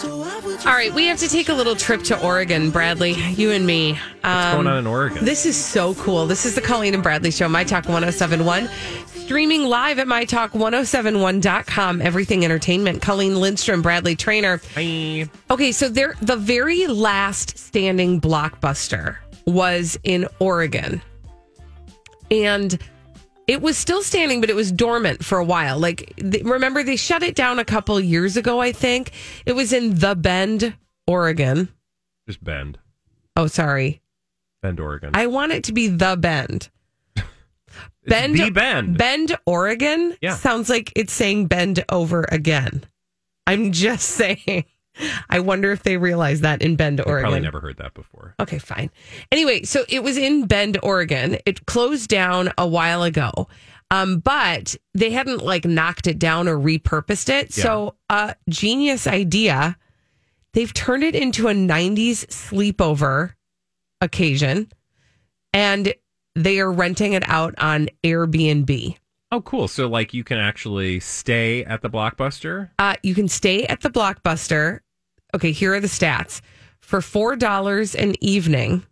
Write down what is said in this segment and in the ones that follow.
All right, we have to take a little trip to Oregon, Bradley, you and me. What's going on in Oregon? This is so cool. This is the Colleen and Bradley Show, My Talk 1071. Streaming live at MyTalk1071.com. Everything Entertainment. Colleen Lindstrom, Bradley Trainer. Hi. Okay, so the very last standing Blockbuster was in Oregon. And it was still standing, but it was dormant for a while. Remember, they shut it down a couple years ago, I think. It was in The Bend, Oregon. Just Bend. Oh, sorry. Bend, Oregon. I want it to be The Bend. Bend. The Bend. Bend, Oregon? Yeah. Sounds like it's saying bend over again. I'm just saying. I wonder if they realize that in Bend, Oregon. Probably never heard that before. Okay, fine. Anyway, so it was in Bend, Oregon. It closed down a while ago, but they hadn't knocked it down or repurposed it. Yeah. So, genius idea. They've turned it into a 90s sleepover occasion, and they are renting it out on Airbnb. Oh, cool. So, you can actually stay at the Blockbuster? You can stay at the Blockbuster. Okay, here are the stats. For $4 an evening,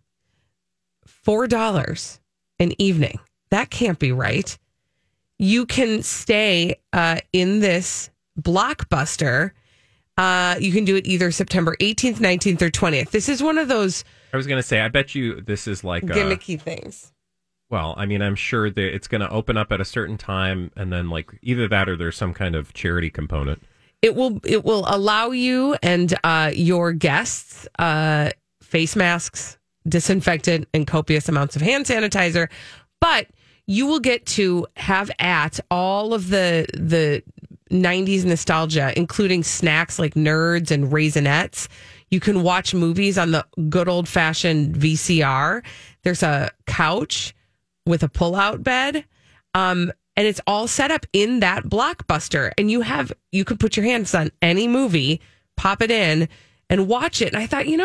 $4 an evening. That can't be right. You can stay in this Blockbuster. You can do it either September 18th, 19th, or 20th. This is one of those... I was going to say, I bet you this is gimmicky things. Well, I mean, I'm sure that it's going to open up at a certain time, and then either that or there's some kind of charity component. It will allow you and your guests face masks, disinfectant, and copious amounts of hand sanitizer, but you will get to have at all of the 90s nostalgia, including snacks like Nerds and Raisinets. You can watch movies on the good old fashioned VCR. There's a couch with a pull-out bed. And it's all set up in that Blockbuster. And you could put your hands on any movie, pop it in, and watch it. And I thought,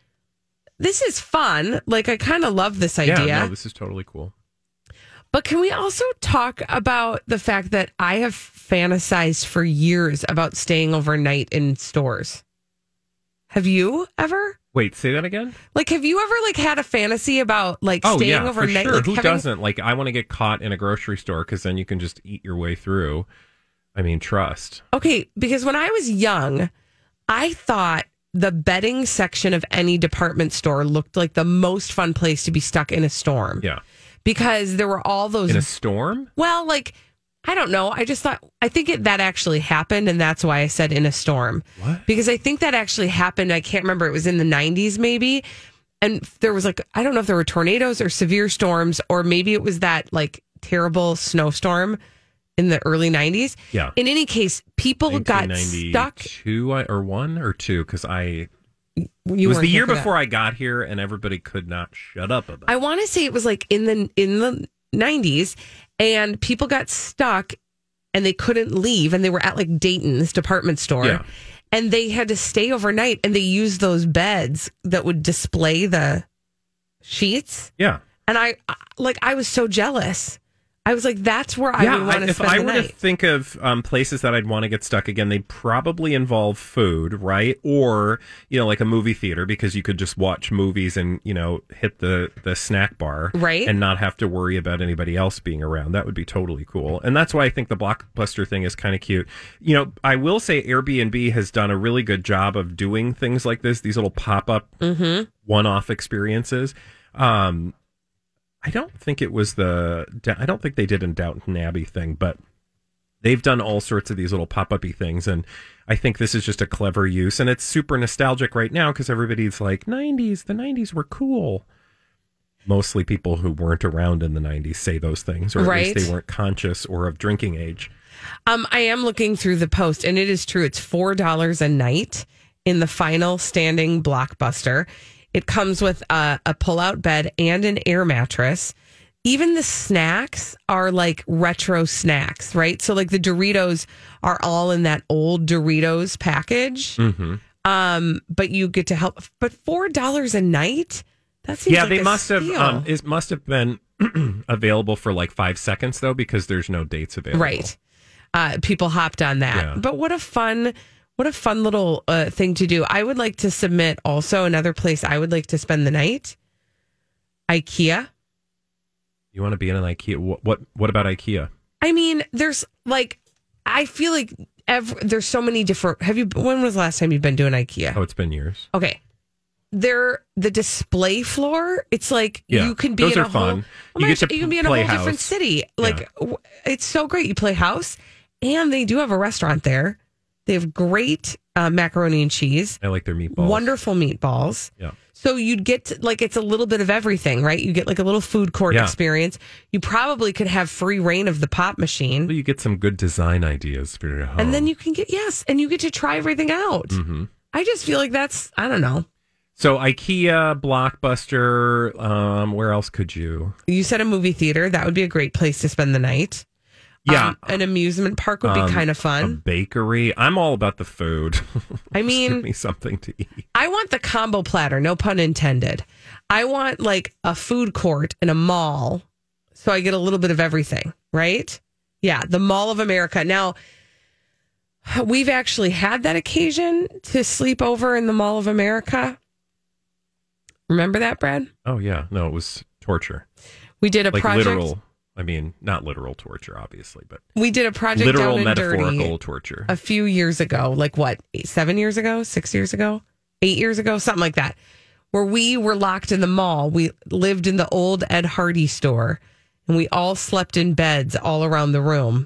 this is fun. I kind of love this idea. Yeah, no, this is totally cool. But can we also talk about the fact that I have fantasized for years about staying overnight in stores? Have you ever? Wait, say that again? Have you ever had a fantasy about staying overnight? For sure. Who doesn't? I want to get caught in a grocery store because then you can just eat your way through. I mean, trust. Okay, because when I was young, I thought the bedding section of any department store looked like the most fun place to be stuck in a storm. Yeah. Because there were all those... In a storm? Well, I don't know. I just thought, I think that actually happened, and that's why I said in a storm. What? Because I think that actually happened. I can't remember. It was in the 90s, maybe. And there was I don't know if there were tornadoes or severe storms, or maybe it was that terrible snowstorm in the early 90s. Yeah. In any case, people got stuck. 2 or 1 or 2, because it was the year before I got here, and everybody could not shut up about it. I want to say it was in the 90s. And people got stuck and they couldn't leave. And they were at Dayton's department store. Yeah. And they had to stay overnight. And they used those beds that would display the sheets. Yeah. And I was so jealous. I was that's where I would want to spend the night. If I were to think of places that I'd want to get stuck again, they'd probably involve food, right? Or, a movie theater, because you could just watch movies and, hit the snack bar. Right. And not have to worry about anybody else being around. That would be totally cool. And that's why I think the Blockbuster thing is kind of cute. I will say Airbnb has done a really good job of doing things like this, these little pop-up one-off experiences. I don't think it was I don't think they did in Downton Abbey thing, but they've done all sorts of these little pop-up-y things, and I think this is just a clever use, and it's super nostalgic right now because everybody's the 90s were cool. Mostly people who weren't around in the 90s say those things, or at least they weren't conscious or of drinking age. I am looking through the post, and it is true. It's $4 a night in the final standing Blockbuster. It comes with a pull-out bed and an air mattress. Even the snacks are retro snacks, right? So the Doritos are all in that old Doritos package. Mm-hmm. But you get to help. But $4 a night? That seems they a must steal. have. It must have been available for 5 seconds though, because there's no dates available. Right. People hopped on that. Yeah. But what a fun What a fun little thing to do. I would like to submit also another place I would like to spend the night. IKEA. You want to be in an IKEA? What about IKEA? I mean, there's like, I feel like there's so many different. When was the last time you've been to an IKEA? Oh, it's been years. Okay. The display floor, it's like Yeah, you can be those in are a fun. whole, you can be in a whole play different house. city. Like it's so great. You play house, and they do have a restaurant there. They have great macaroni and cheese. I like their meatballs. Wonderful meatballs. Yeah. So you'd get it's a little bit of everything, right? You get like a little food court experience. You probably could have free reign of the pop machine. Well, you get some good design ideas for your home. And then you can and you get to try everything out. Mm-hmm. I just feel like that's, I don't know. So IKEA, Blockbuster, where else could you? You said a movie theater. That would be a great place to spend the night. Yeah. An amusement park would be kind of A fun. bakery. I'm all about the food. I mean, give me something to eat. I want the combo platter, no pun intended. I want like a food court in a mall so I get a little bit of everything, right? Yeah, the Mall of America. Now, we've actually had that occasion to sleep over in the Mall of America. Remember that, Brad? Oh, yeah. No, it was torture. We did a like project. literal. I mean, not literal torture, obviously, but We did a project literal, down in metaphorical Dirty torture. a few years ago, like what, 7 years ago, 6 years ago, 8 years ago, something like that, where we were locked in the mall. We lived in the old Ed Hardy store, and we all slept in beds all around the room.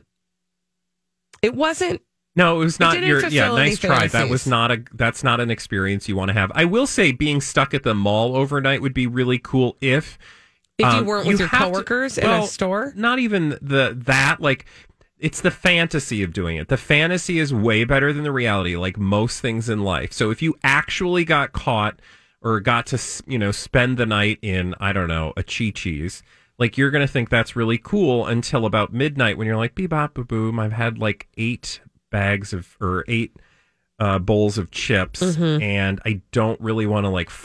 It wasn't. No, it was not didn't your. fulfill Yeah, any nice try. fantasies. That's not an experience you want to have. I will say, being stuck at the mall overnight would be really cool if If you weren't with your have to- coworkers in well, a store. Not even that. Like, it's the fantasy of doing it. The fantasy is way better than the reality, like most things in life. So if you actually got caught or got to, spend the night in, I don't know, a Chi-Chi's, like, you're going to think that's really cool until about midnight when you're like, bebop, boom, I've had like 8 bowls of chips, and I don't really want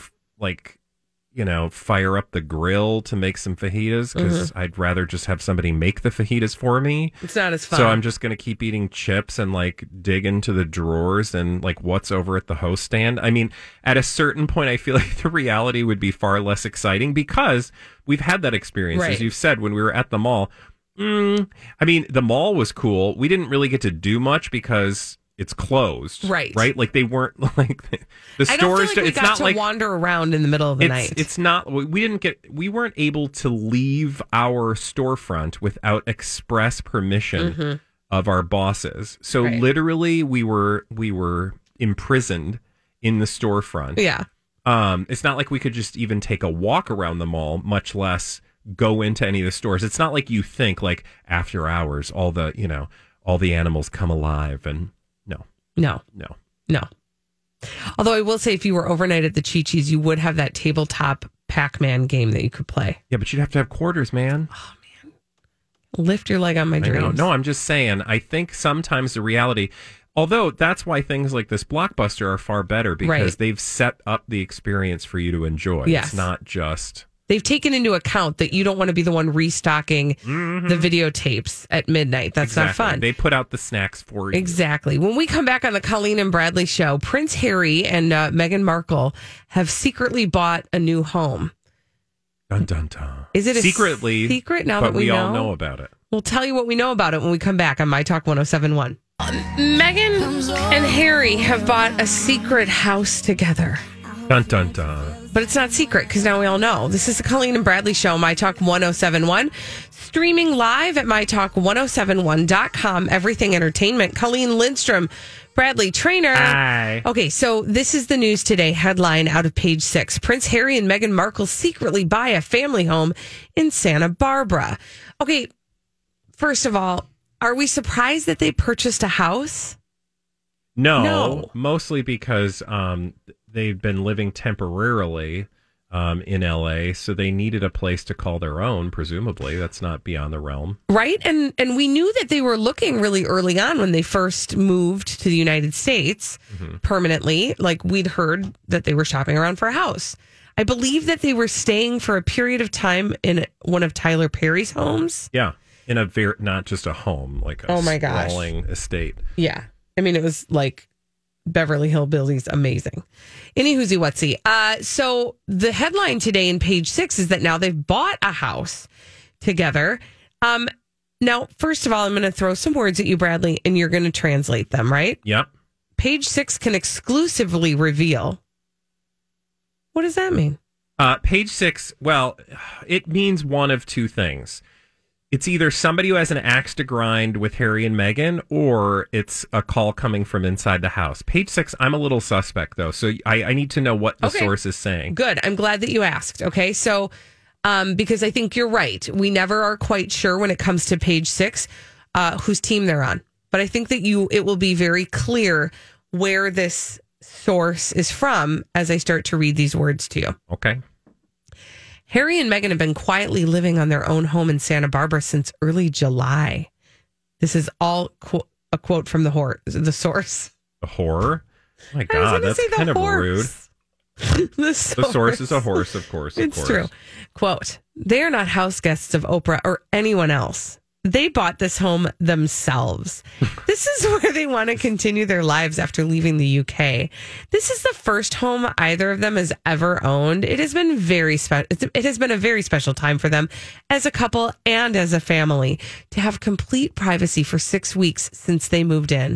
to fire up the grill to make some fajitas because I'd rather just have somebody make the fajitas for me. It's not as fun. So I'm just going to keep eating chips and like dig into the drawers and like what's over at the host stand. I mean, at a certain point, I feel like the reality would be far less exciting because we've had that experience, Right. as you've said, when we were at the mall. I mean, the mall was cool. We didn't really get to do much because it's closed. Right. Like they weren't like the I don't stores. feel like we it's got not to like wander around in the middle of the night. it's not. We weren't able to leave our storefront without express permission of our bosses. So Right. literally, we were imprisoned in the storefront. Yeah. It's not like we could just even take a walk around the mall, much less go into any of the stores. It's not like you think like after hours, all the animals come alive and No. Although I will say, if you were overnight at the Chi-Chi's, you would have that tabletop Pac-Man game that you could play. Yeah, but you'd have to have quarters, man. Lift your leg on my I know. dreams. No, I'm just saying. I think sometimes the reality, although that's why things like this Blockbuster are far better because Right. they've set up the experience for you to enjoy. Yes. It's not just. They've taken into account that you don't want to be the one restocking the videotapes at midnight. That's not Exactly. fun. They put out the snacks for you. Exactly. When we come back on the Colleen and Bradley show, Prince Harry and Meghan Markle have secretly bought a new home. Dun, dun, dun. Is it a secretly secret now but that we all know? know about it. We'll tell you what we know about it when we come back on My Talk 1071. Meghan and Harry have bought a secret house together. Dun, dun, dun. But it's not secret because now we all know. This is the Colleen and Bradley show, My Talk 1071. Streaming live at MyTalk1071.com. Everything Entertainment. Colleen Lindstrom, Bradley Trainer. Hi. Okay, so this is the news today. Headline out of Page 6. Prince Harry and Meghan Markle secretly buy a family home in Santa Barbara. Okay, first of all, are we surprised that they purchased a house? No. Mostly because they've been living temporarily in LA, so they needed a place to call their own, presumably. That's not beyond the realm. Right. And we knew that they were looking really early on when they first moved to the United States permanently. Like, we'd heard that they were shopping around for a house. I believe that they were staying for a period of time in one of Tyler Perry's homes. Yeah. In a not just a home, like a Oh my gosh. sprawling estate. Yeah. I mean, it was like Beverly Hillbillies amazing. Any whoozy whatsy. So the headline today in Page Six is that now they've bought a house together. Now, first of all, I'm going to throw some words at you, Bradley, and you're going to translate them, right? Yep. Page Six can exclusively reveal. What does that mean? Page Six, well, it means one of two things. It's either somebody who has an axe to grind with Harry and Meghan, or it's a call coming from inside the house. Page Six, I'm a little suspect, though, so I need to know what the source is saying. Good. I'm glad that you asked. Okay, so because I think you're right. We never are quite sure when it comes to Page Six whose team they're on. But I think that it will be very clear where this source is from as I start to read these words to you. Okay. Harry and Meghan have been quietly living on their own home in Santa Barbara since early July. This is all a quote from the source. The horror? Oh my God, that's kind of rude. The source is a horse, of course. It's true. Quote, they are not house guests of Oprah or anyone else. They bought this home themselves. This is where they want to continue their lives after leaving the UK. This is the first home either of them has ever owned. It has been It has been a very special time for them as a couple and as a family to have complete privacy for 6 weeks since they moved in.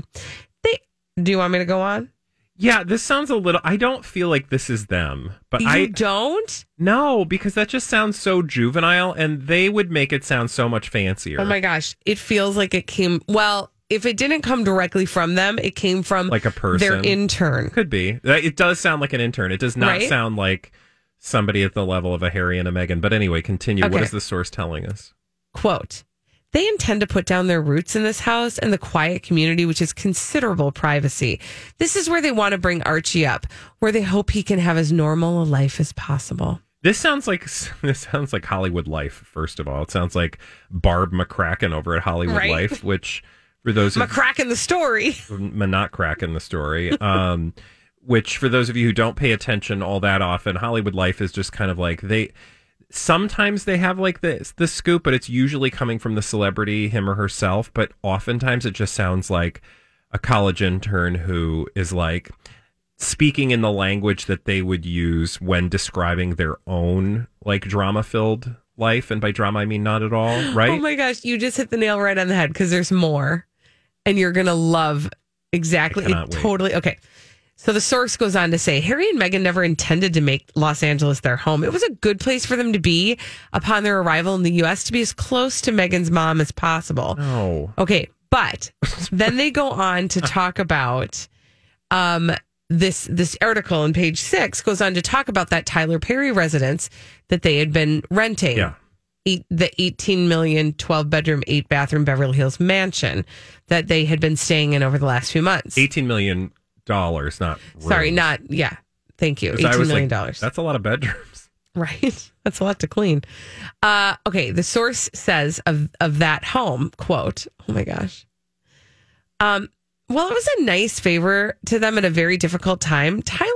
Do you want me to go on? Yeah, this sounds a little... I don't feel like this is them. But You don't? No, because that just sounds so juvenile, and they would make it sound so much fancier. Oh my gosh. It feels like it came... Well, if it didn't come directly from them, it came from like a person. Their intern. Could be. It does sound like an intern. It does not sound like somebody at the level of a Harry and a Meghan. But anyway, continue. Okay. What is the source telling us? Quote, they intend to put down their roots in this house and the quiet community, which is considerable privacy. This is where they want to bring Archie up, where they hope he can have as normal a life as possible. This sounds like Hollywood Life, first of all. It sounds like Barb McCracken over at Hollywood Life, which for those McCracken the story. Not cracking the story. Which for those of you who don't pay attention all that often, Hollywood Life is just kind of like sometimes they have like the scoop, but it's usually coming from the celebrity, him or herself. But oftentimes it just sounds like a college intern who is like speaking in the language that they would use when describing their own like drama-filled life. And by drama, I mean not at all, right? Oh my gosh, you just hit the nail right on the head because there's more. And you're going to love exactly. Totally. Okay. So the source goes on to say, Harry and Meghan never intended to make Los Angeles their home. It was a good place for them to be upon their arrival in the U.S. to be as close to Meghan's mom as possible. Oh. Okay. But then they go on to talk about this article on Page Six goes on to talk about that Tyler Perry residence that they had been renting. Yeah. The $18 million, 12-bedroom, 8-bathroom Beverly Hills mansion that they had been staying in over the last few months. $18 million. Not rooms. Sorry, thank you. $18 million. That's a lot of bedrooms. Right. That's a lot to clean. Okay. The source says of that home, quote, oh my gosh. Well, it was a nice favor to them at a very difficult time. Tyler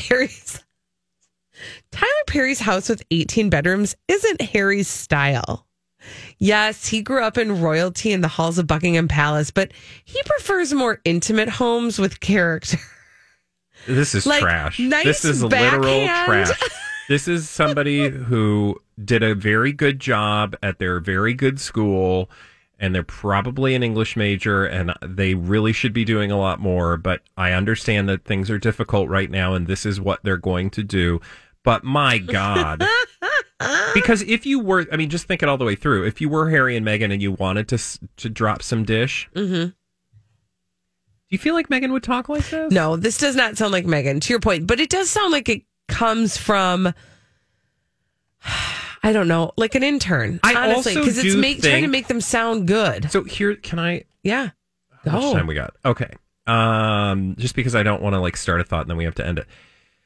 Perry's house with 18 bedrooms isn't Harry's style. Yes, he grew up in royalty in the halls of Buckingham Palace, but he prefers more intimate homes with character. This is trash. Nice this is literal trash. This is somebody who did a very good job at their very good school, and they're probably an English major, and they really should be doing a lot more, but I understand that things are difficult right now, and this is what they're going to do. But my God. Because if you were, I mean, just think it all the way through. If you were Harry and Meghan and you wanted to drop some dish, do you feel like Meghan would talk like this? No, this does not sound like Meghan, to your point. But it does sound like it comes from, I don't know, like an intern. Honestly, because it's trying to make them sound good. So here, can I? Yeah. How much time we got? Okay. Just because I don't want to like start a thought and then we have to end it.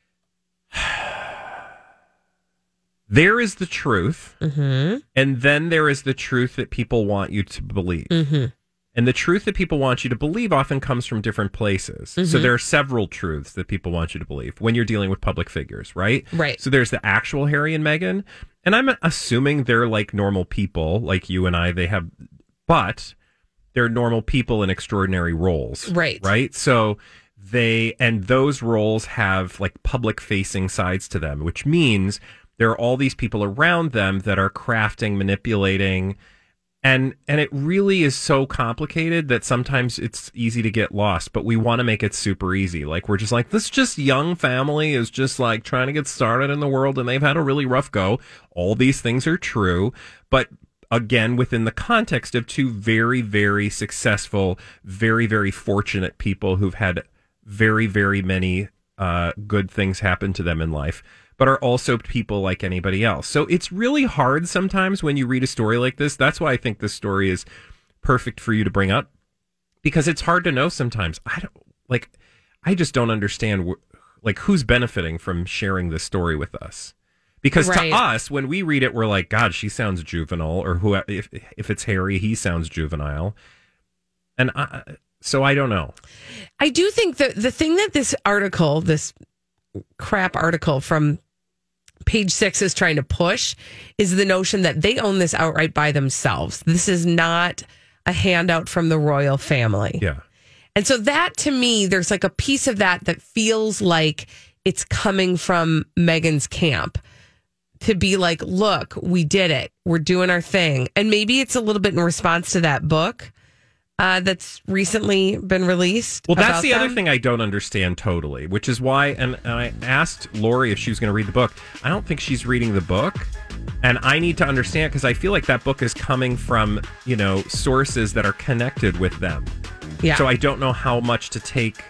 There is the truth, and then there is the truth that people want you to believe. And the truth that people want you to believe often comes from different places. So there are several truths that people want you to believe when you're dealing with public figures, right? Right. So there's the actual Harry and Meghan, and I'm assuming they're like normal people, like you and I. But they're normal people in extraordinary roles, right? Right. So those roles have like public facing sides to them, which means there are all these people around them that are crafting, manipulating, and it really is so complicated that sometimes it's easy to get lost, but we want to make it super easy. Like, we're just like, this just young family is just like trying to get started in the world and they've had a really rough go. All these things are true, but again, within the context of two very, very successful, very, very fortunate people who've had very, very many good things happen to them in life, but are also people like anybody else. So it's really hard sometimes when you read a story like this. That's why I think this story is perfect for you to bring up, because it's hard to know sometimes. I just don't understand who's benefiting from sharing this story with us. Because to us, when we read it, we're like, God, she sounds juvenile, or if it's Harry, he sounds juvenile. And so I don't know. I do think that the thing that this crap article from Page 6 is trying to push is the notion that they own this outright by themselves. This is not a handout from the royal family. Yeah. And so that, to me, there's like a piece of that feels like it's coming from Meghan's camp to be like, look, we did it. We're doing our thing. And maybe it's a little bit in response to that book that's recently been released. Well, that's the other thing I don't understand totally, which is why, and I asked Lori if she was going to read the book. I don't think she's reading the book, and I need to understand, because I feel like that book is coming from, sources that are connected with them. Yeah. So I don't know how much to take,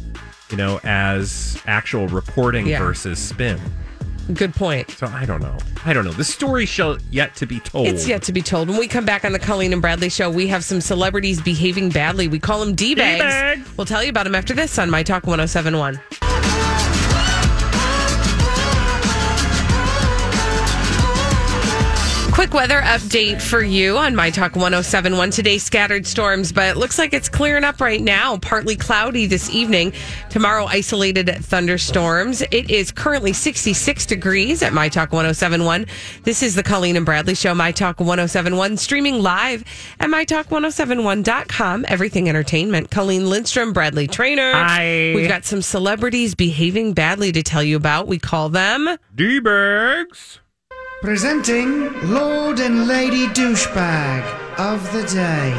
as actual reporting versus spin. Good point. So I don't know. The story shall yet to be told. It's yet to be told. When we come back on the Colleen and Bradley Show, we have some celebrities behaving badly. We call them D-bags. D-bags. We'll tell you about them after this on My Talk 1071. Quick weather update for you on My Talk 1071. Today, scattered storms, but it looks like it's clearing up right now. Partly cloudy this evening. Tomorrow, isolated thunderstorms. It is currently 66 degrees at My Talk 1071. This is the Colleen and Bradley Show, My Talk 1071, streaming live at MyTalk1071.com. Everything Entertainment. Colleen Lindstrom, Bradley Trainer. Hi. We've got some celebrities behaving badly to tell you about. We call them D-bags. Presenting Lord and Lady Douchebag of the Day.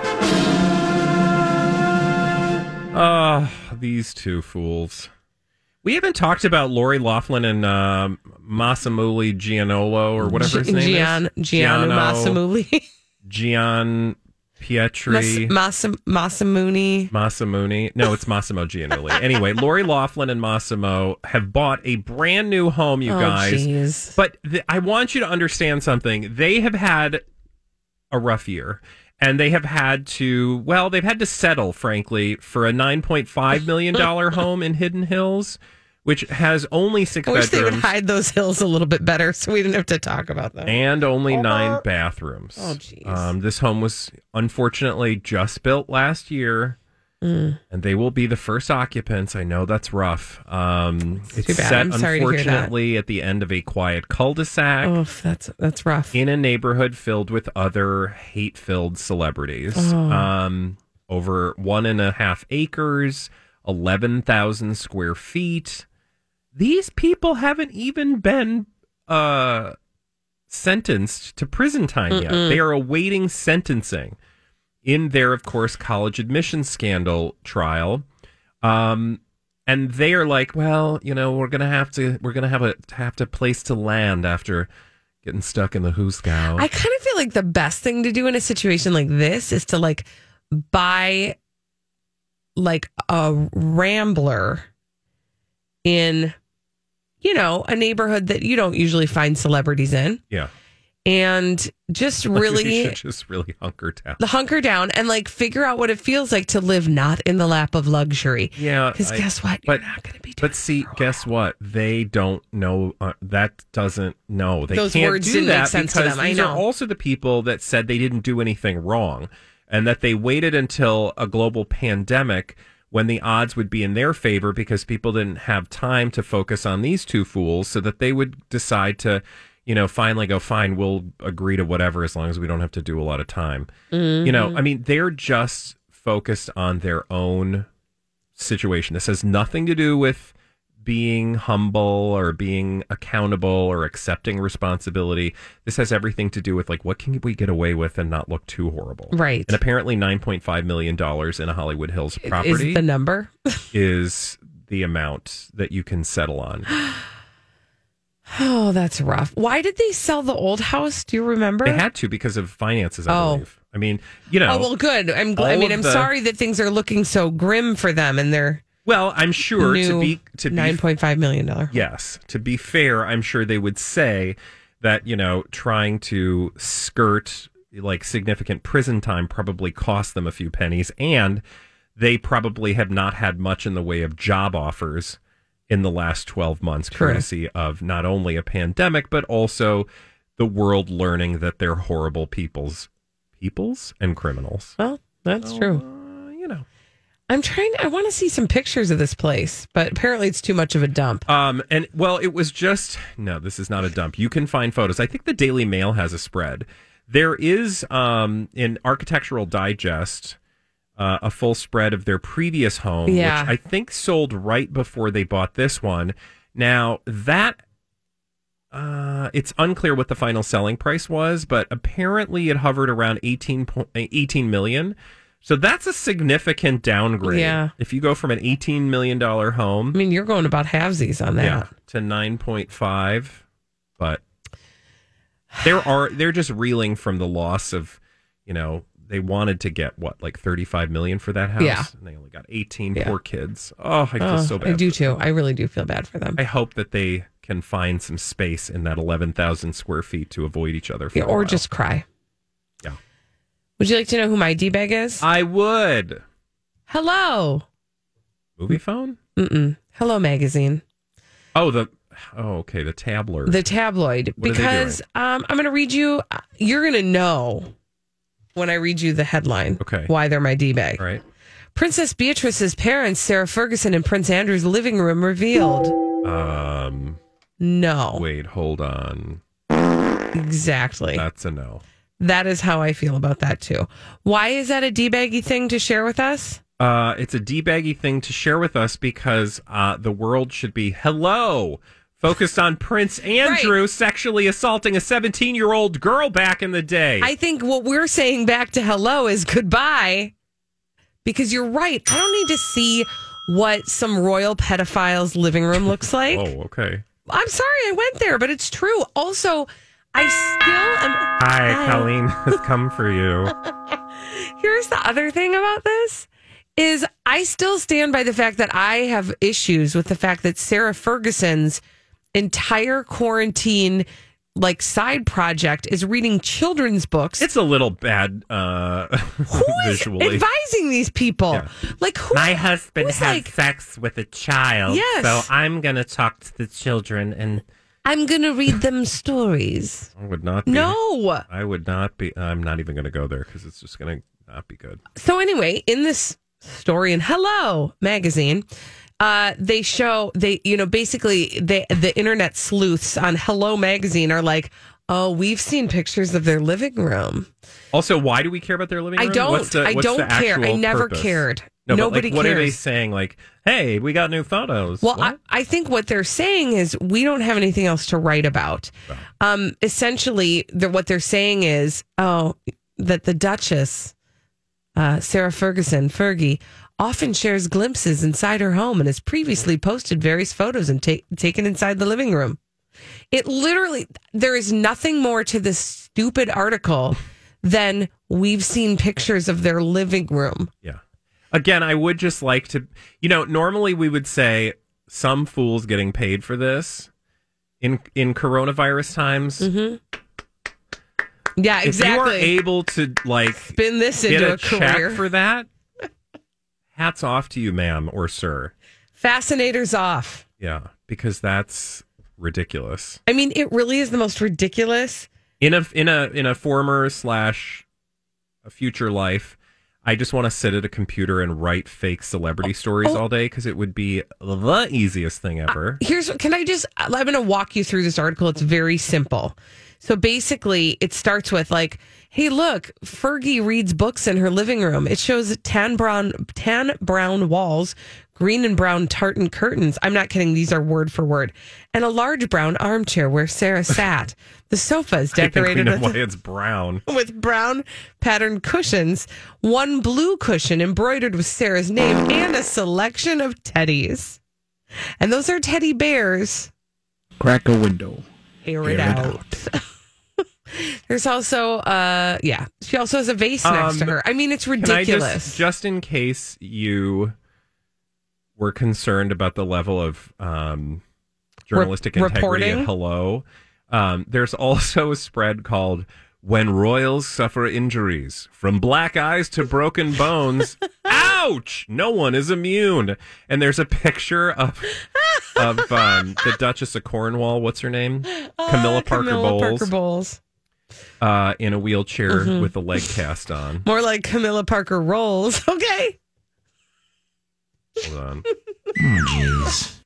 These two fools. We haven't talked about Lori Loughlin and Masamune Gianolo, or whatever his name is. Gianno Masamune. Gian Pietri. Masamune. No, it's Massimo Gianulli. Anyway, Lori Loughlin and Massimo have bought a brand new home, you guys. Geez. But I want you to understand something. They have had a rough year. And they have had to, they've had to settle, frankly, for a $9.5 million home in Hidden Hills, which has only 6 bedrooms. I wish they would hide those hills a little bit better so we didn't have to talk about them. And only 9 bathrooms. Oh, jeez. This home was unfortunately just built last year, and they will be the first occupants. I know that's rough. It's set, unfortunately, at the end of a quiet cul-de-sac. Oh, that's rough. In a neighborhood filled with other hate-filled celebrities. Oh. Over 1.5 acres, 11,000 square feet. These people haven't even been sentenced to prison time yet. They are awaiting sentencing in their, of course, college admissions scandal trial. And they are like, we're gonna have to place to land after getting stuck in the hoosgow. I kind of feel like the best thing to do in a situation like this is to buy a Rambler in, a neighborhood that you don't usually find celebrities in. Yeah. And just really... You should just really hunker down. Hunker down and figure out what it feels like to live not in the lap of luxury. Yeah. Because guess what? You're not going to be doing But see, guess what? They don't know. That doesn't know. They Those can't words do didn't that make sense to because them. I these know. are also the people that said they didn't do anything wrong and that they waited until a global pandemic when the odds would be in their favor because people didn't have time to focus on these two fools so that they would decide to, finally go, fine, we'll agree to whatever as long as we don't have to do a lot of time. Mm-hmm. They're just focused on their own situation. This has nothing to do with being humble or being accountable or accepting responsibility. This has everything to do with like, what can we get away with and not look too horrible? Right. And apparently $9.5 million in a Hollywood Hills property Is the number? is the amount that you can settle on. Oh, that's rough. Why did they sell the old house? Do you remember? They had to because of finances, I believe. I mean, Oh, well, good. I'm sorry that things are looking so grim for them and they're well, I'm sure to be $9.5 million. Yes. To be fair, I'm sure they would say that, trying to skirt like significant prison time probably cost them a few pennies, and they probably have not had much in the way of job offers in the last 12 months, courtesy of not only a pandemic, but also the world learning that they're horrible peoples and criminals. Well, that's true. I want to see some pictures of this place, but apparently it's too much of a dump. It was this is not a dump. You can find photos. I think the Daily Mail has a spread. There is, in Architectural Digest, a full spread of their previous home, which I think sold right before they bought this one. Now, that it's unclear what the final selling price was, but apparently it hovered around 18 million. So that's a significant downgrade. Yeah. If you go from an $18 million home. I mean, you're going about halvesies on that. Yeah, to 9.5. But they're just reeling from the loss of, they wanted to get like 35 million for that house. Yeah. And they only got 18. Poor kids. Oh, I feel so bad. I do too. I really do feel bad for them. I hope that they can find some space in that 11,000 square feet to avoid each other for a while. Or just cry. Yeah. Would you like to know who my D-bag is? I would. Hello. Movie phone? Mm-mm. Hello Magazine. Okay, the tabloid. The tabloid. What because I'm going to read you, you're going to know when I read you the headline. Okay. Why they're my D-bag. Right. Princess Beatrice's parents, Sarah Ferguson and Prince Andrew's living room revealed. No. Wait, hold on. Exactly. That's a no. That is how I feel about that too. Why is that a D-baggy thing to share with us? It's a D-baggy thing to share with us because the world should be focused on Prince Andrew sexually assaulting a 17-year-old girl back in the day. I think what we're saying back to hello is goodbye, because you're right. I don't need to see what some royal pedophile's living room looks like. Oh, okay. I'm sorry I went there, but it's true. Also, I still am. Hi, Colleen has come for you. Here's the other thing about this is I still stand by the fact that I have issues with the fact that Sarah Ferguson's entire quarantine side project is reading children's books. It's a little bad who visually. is advising these people? Yeah. My husband had sex with a child, so I'm going to talk to the children and I'm going to read them stories. I would not be. No. I would not be. I'm not even going to go there because it's just going to not be good. So anyway, in this story in Hello Magazine, they show, basically the internet sleuths on Hello Magazine are like, oh, we've seen pictures of their living room. Also, why do we care about their living room? I don't care. I never cared. No, nobody what cares. Are they saying? Like, hey, we got new photos. Well, I think what they're saying is we don't have anything else to write about. Oh. Essentially, what they're saying is, that the Duchess, Sarah Ferguson, Fergie, often shares glimpses inside her home and has previously posted various photos and taken inside the living room. It literally, there is nothing more to this stupid article than we've seen pictures of their living room. Yeah. Again, I would just like to, normally we would say some fool's getting paid for this in coronavirus times. Mm-hmm. Yeah, exactly. If you are able to spin this into a check career for that, hats off to you, ma'am or sir. Fascinators off. Yeah, because that's ridiculous. I mean, it really is the most ridiculous. In a former / a future life, I just want to sit at a computer and write fake celebrity stories all day because it would be the easiest thing ever. I'm going to walk you through this article. It's very simple. So basically, it starts with like, hey, look, Fergie reads books in her living room. It shows tan brown walls, green and brown tartan curtains. I'm not kidding. These are word for word. And a large brown armchair where Sarah sat. The sofa is decorated I think we know why it's brown. with brown patterned cushions, one blue cushion embroidered with Sarah's name, and a selection of teddies. And those are teddy bears. Crack a window. Air it out. There's also, she also has a vase next to her. I mean, it's ridiculous. Just in case you were concerned about the level of journalistic integrity reporting? at Hello, there's also a spread called "When Royals Suffer Injuries, From Black Eyes to Broken Bones, Ouch! No one is immune." And there's a picture of the Duchess of Cornwall. What's her name? Camilla Parker Bowles. In a wheelchair with a leg cast on. More like Camilla Parker Rolls. Okay. Hold on. Jeez.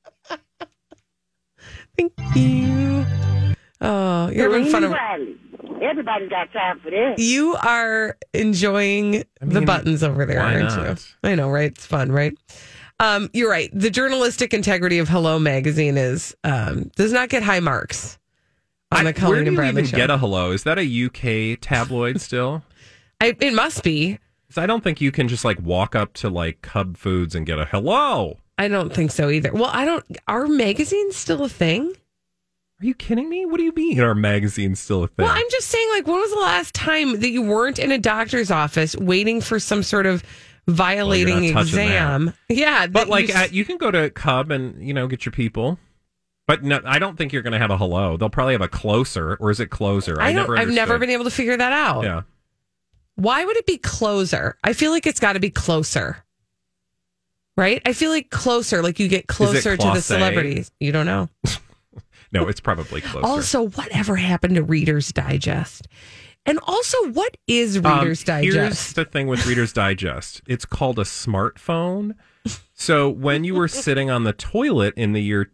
Thank you. Oh, you're having fun. Everybody got time for this. You are enjoying the buttons over there, why aren't not? you? I know, right? It's fun, right? You're right. The journalistic integrity of Hello magazine does not get high marks on the Colleen and Bradley Where do you even show. get a Hello? Is that a UK tabloid still? It must be. 'Cause I don't think you can just like walk up to like Cub Foods and get a Hello. I don't think so either. Well, are magazines still a thing? Are you kidding me? What do you mean our magazine's still a thing? Well, I'm just saying, like, when was the last time that you weren't in a doctor's office waiting for some sort of violating not touching exam? Yeah. but like you can go to Cub and, get your people. But no, I don't think you're going to have a Hello. They'll probably have a Closer, or is it Closer? I've never understood. been able to figure that out. Yeah. Why would it be Closer? I feel like it's got to be Closer. Right? I feel like Closer, like you get closer to the Clause? celebrities. You don't know. No, it's probably Closer. Also, whatever happened to Reader's Digest? And also, what is Reader's Digest? Here's the thing with Reader's Digest. It's called a smartphone. So when you were sitting on the toilet in the year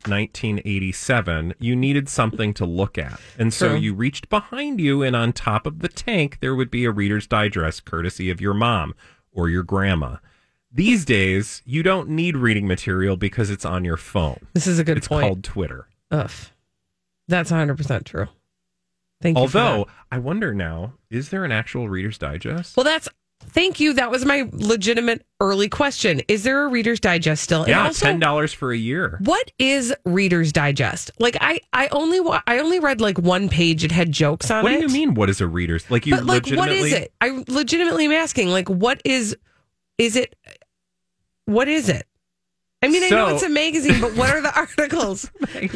1987, you needed something to look at. And so True. you reached behind you, and on top of the tank, there would be a Reader's Digest courtesy of your mom or your grandma. These days, you don't need reading material because it's on your phone. This is a good It's point. called Twitter. Ugh. That's 100% true. Thank you. Although, I wonder now, is there an actual Reader's Digest? Well, thank you. That was my legitimate early question. Is there a Reader's Digest still? Yeah, And also, $10 for a year. what is Reader's Digest? Like, I only read like one page. It had jokes on What it. do you mean, what is a Reader's? Like, you But like, legitimately... what is it? I legitimately am asking, like, what is it? What is it? I mean, I know So- it's a magazine, but what are the articles?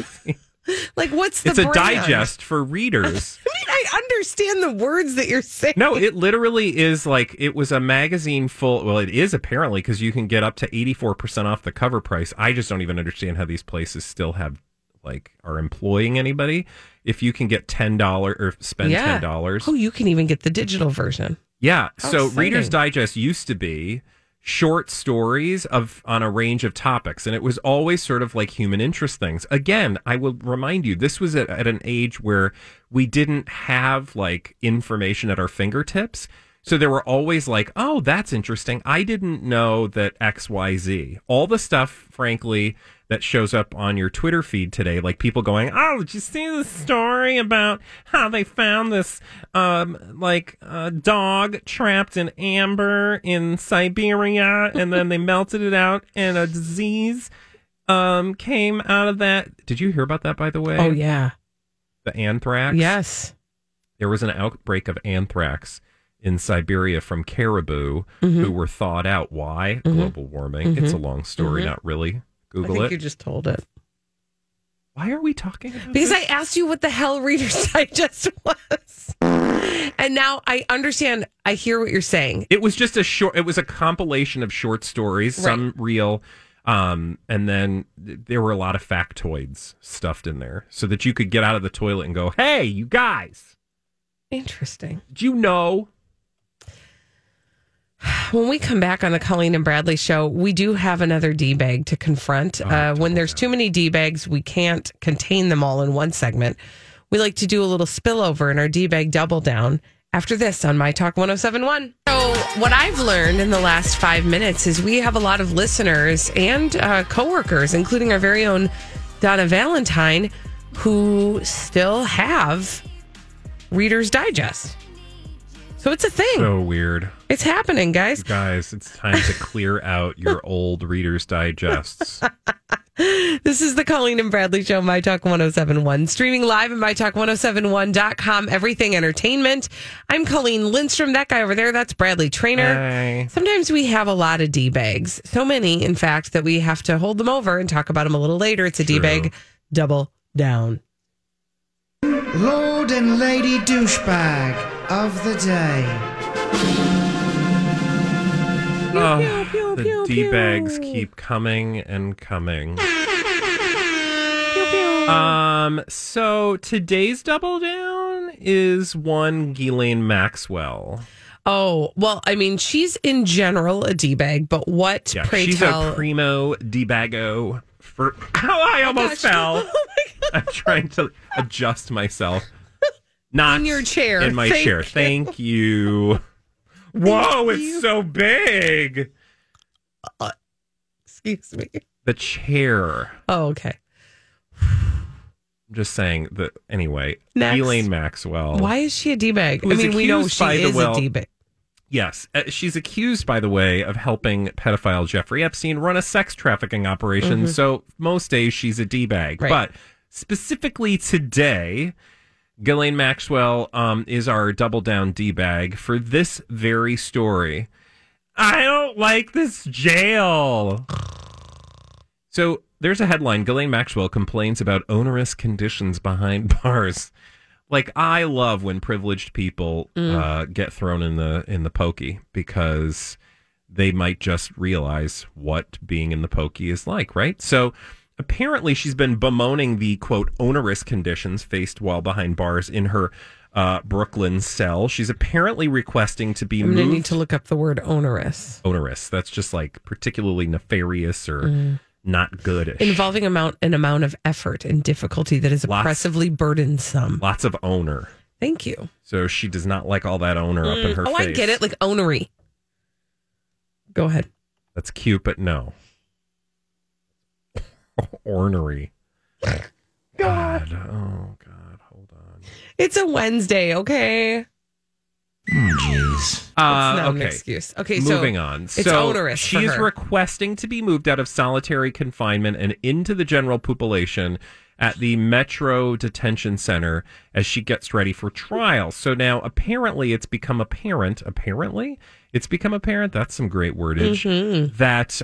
Like, what's the It's a brand? digest for readers. I mean, I understand the words that you're saying. No, it literally is like, it was a magazine full. Well, it is apparently, because you can get up to 84% off the cover price. I just don't even understand how these places still have, like, are employing anybody. If you can get $10 or spend $10. Oh, you can even get the digital version. Yeah. How So exciting. Reader's Digest used to be short stories on a range of topics, and it was always sort of like human interest things. Again, I will remind you, this was at an age where we didn't have like information at our fingertips. So there were always like, oh, that's interesting. I didn't know that XYZ. All the stuff, frankly, that shows up on your Twitter feed today, like people going, oh, did you see this story about how they found this, dog trapped in amber in Siberia, and then they melted it out, and a disease came out of that. Did you hear about that, by the way? Oh, yeah. The anthrax? Yes. There was an outbreak of anthrax in Siberia from caribou who were thawed out. Why? Global warming. It's a long story, not really. I Google think it. you just told it. Why are we talking about Because this? I asked you what the hell Reader's Digest was. And now I understand. I hear what you're saying. It was just it was a compilation of short stories, some real, and then there were a lot of factoids stuffed in there so that you could get out of the toilet and go, hey, you guys, Interesting. do you know? When we come back on the Colleen and Bradley show, we do have another D-bag to confront. When there's too many D-bags, we can't contain them all in one segment. we like to do a little spillover in our D-bag double down after this on My Talk 1071. So what I've learned in the last 5 minutes is we have a lot of listeners and coworkers, including our very own Donna Valentine, who still have Reader's Digest. So it's a thing. So weird. It's happening, guys. Guys, it's time to clear out your old Reader's Digests. This is the Colleen and Bradley Show, My Talk 1071. Streaming live at MyTalk1071.com. Everything Entertainment. I'm Colleen Lindstrom. That guy over there, that's Bradley Trainer. Hi. Sometimes we have a lot of D-bags. So many, in fact, that we have to hold them over and talk about them a little later. It's a D-bag double down. Lord and Lady Douchebag of the day. The D-bags keep coming and coming. So today's double down is one Ghislaine Maxwell. Oh, well, I mean, she's in general a D-bag, but what, pray she's tell... a primo D-bago for... Oh, I almost fell. Oh my God. I'm trying to adjust myself. Not in your chair. In my chair. Thank you. Whoa, it's so big. Excuse me. The chair. Oh, okay. I'm just saying that. Anyway, Next. Elaine Maxwell. Why is she a D-bag? I Was mean, we know accused she by is the a D-bag. Yes, she's accused, by the way, of helping pedophile Jeffrey Epstein run a sex trafficking operation. So most days she's a D-bag. Right. But specifically today, Ghislaine Maxwell is our double down D-bag for this very story. I don't like this jail. So there's a headline. Ghislaine Maxwell complains about onerous conditions behind bars. Like, I love when privileged people get thrown in the pokey, because they might just realize what being in the pokey is like, right? So apparently she's been bemoaning the, quote, onerous conditions faced while behind bars in her Brooklyn cell. She's apparently requesting to be moved. I'm going to need to look up the word onerous. Onerous. That's just like particularly nefarious or not goodish. Involving an amount of effort and difficulty that is oppressively burdensome. Lots of owner. Thank you. So she does not like all that owner up in her face. I get it. Like onery. Go ahead. That's cute, but no. Ornery. God. Oh, God. Hold on. It's a Wednesday, okay? Jeez. It's not an okay. excuse. Okay, so moving on. It's onerous for She's her. requesting to be moved out of solitary confinement and into the general population at the Metro Detention Center as she gets ready for trial. So now apparently it's become apparent. Apparently? It's become apparent. That's some great wordage. That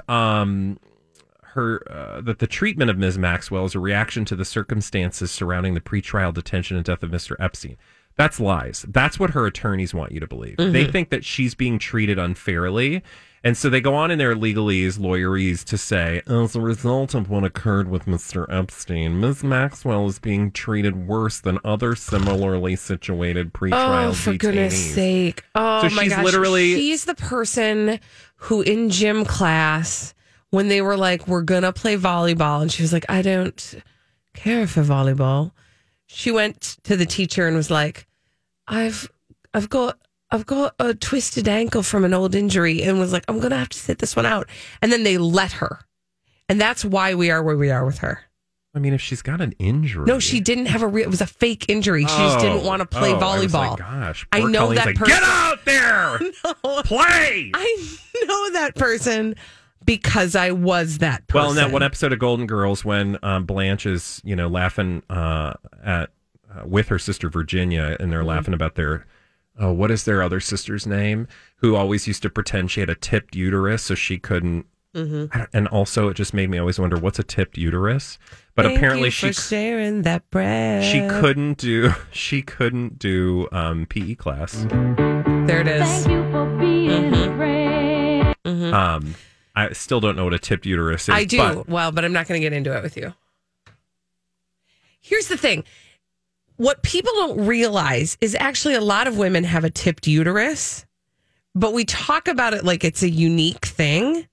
that the treatment of Ms. Maxwell is a reaction to the circumstances surrounding the pretrial detention and death of Mr. Epstein. That's lies. That's what her attorneys want you to believe. They think that she's being treated unfairly. And so they go on in their legalese, lawyerese to say, as a result of what occurred with Mr. Epstein, Ms. Maxwell is being treated worse than other similarly situated pretrial Oh, for detainees. goodness sake. Oh, So my she's gosh. literally- She's the person who in gym class, when they were like, we're going to play volleyball, and she was like, I don't care for volleyball. She went to the teacher and was like, I've got a twisted ankle from an old injury, and was like, I'm going to have to sit this one out. And then they let her. And that's why we are where we are with her. I mean, if she's got an injury. No, she didn't have it was a fake injury. She just didn't want to play volleyball. I was like, gosh, I poor know Colleen's that like, person. get out there! No. Play! I know that person because I was that person. Well, in that one episode of Golden Girls, when Blanche is, laughing with her sister Virginia, and they're laughing about their, what is their other sister's name? Who always used to pretend she had a tipped uterus, so she couldn't. And also, it just made me always wonder, what's a tipped uterus? But Thank apparently, you for sharing that bread. she couldn't do PE class. There it is. Thank you for being a friend. I still don't know what a tipped uterus is. I do. But But I'm not going to get into it with you. Here's the thing. What people don't realize is actually a lot of women have a tipped uterus, but we talk about it like it's a unique thing.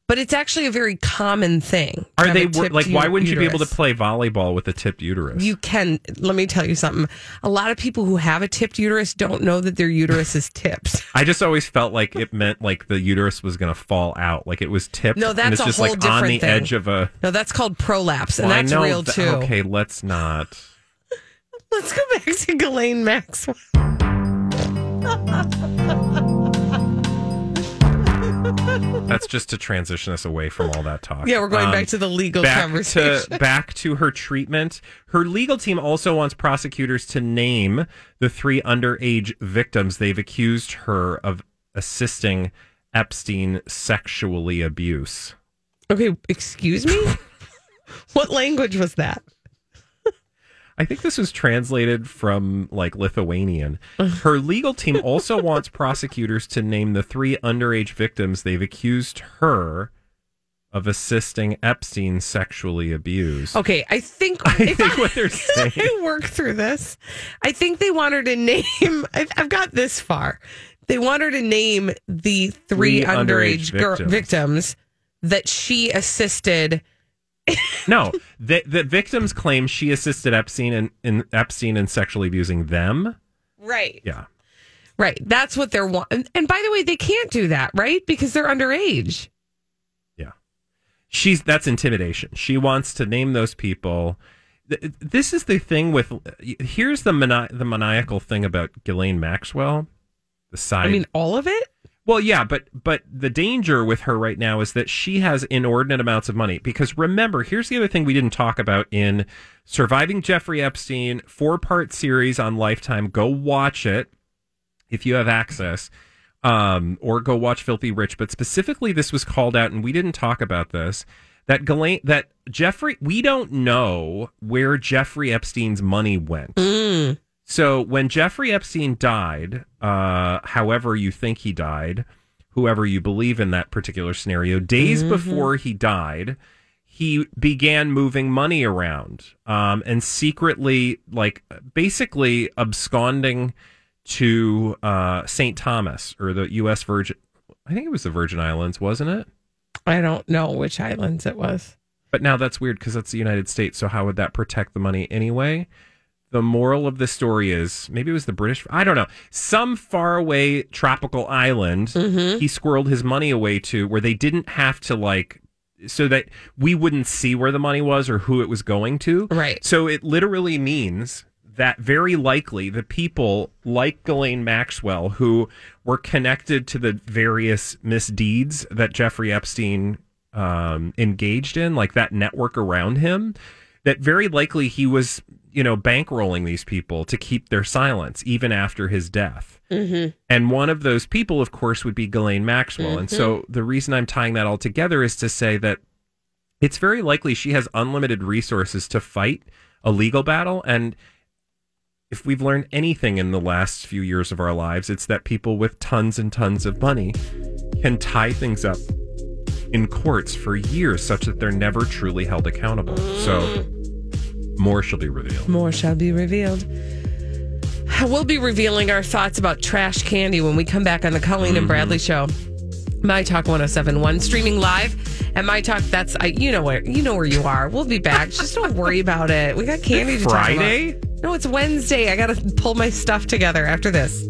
but it's actually a very common thing. to Are have they a tipped like? Why wouldn't you be able to uterus. play volleyball with a tipped uterus? You can. Let me tell you something. A lot of people who have a tipped uterus don't know that their uterus is tipped. I just always felt like it meant like the uterus was going to fall out, like it was tipped. No, that's and it's a just whole like on different the thing. edge of a. No, that's called prolapse, and Well, I that's know real that- too. Okay, let's not. Let's go back to Ghislaine Maxwell. That's just to transition us away from all that talk. Yeah, we're going back to the legal conversation. Back to her treatment. Her legal team also wants prosecutors to name the 3 underage victims they've accused her of assisting Epstein sexually abuse. Okay, excuse me? What language was that? I think this was translated from like Lithuanian. Her legal team also wants prosecutors to name the 3 underage victims they've accused her of assisting Epstein sexually abuse. Okay, I think what they're saying. I work through this. I think they want her to name. I've got this far. They want her to name the 3 underage victims that she assisted. No, the victims claim she assisted Epstein in sexually abusing them. Right. Yeah. Right. That's what they're wanting. And by the way, they can't do that, right? Because they're underage. Yeah. That's intimidation. She wants to name those people. This is the thing with. Here's the maniacal thing about Ghislaine Maxwell. The side. I mean, all of it. Well, yeah, but the danger with her right now is that she has inordinate amounts of money. Because remember, here's the other thing we didn't talk about in Surviving Jeffrey Epstein, 4-part series on Lifetime. Go watch it if you have access, or go watch Filthy Rich. But specifically, this was called out, and we didn't talk about this. That Jeffrey, we don't know where Jeffrey Epstein's money went. So when Jeffrey Epstein died, however you think he died, whoever you believe in that particular scenario, days before he died, he began moving money around and secretly, like, basically absconding to St. Thomas or the U.S. Virgin. I think it was the Virgin Islands, wasn't it? I don't know which islands it was. But now that's weird because that's the United States. So how would that protect the money anyway? The moral of the story is maybe it was the British. I don't know. Some faraway tropical island he squirreled his money away to where they didn't have to so that we wouldn't see where the money was or who it was going to. Right. So it literally means that very likely the people like Ghislaine Maxwell who were connected to the various misdeeds that Jeffrey Epstein engaged in, like that network around him, that very likely he was, bankrolling these people to keep their silence even after his death. And one of those people, of course, would be Ghislaine Maxwell. And so the reason I'm tying that all together is to say that it's very likely she has unlimited resources to fight a legal battle. And if we've learned anything in the last few years of our lives, it's that people with tons and tons of money can tie things up in courts for years such that they're never truly held accountable. So more shall be revealed. More shall be revealed. We'll be revealing our thoughts about trash candy when we come back on the Colleen and Bradley Show. My Talk 107.1, streaming live at My Talk. You know where you are. We'll be back. Just don't worry about it. We got candy to talk about. Friday? No, it's Wednesday. I got to pull my stuff together after this.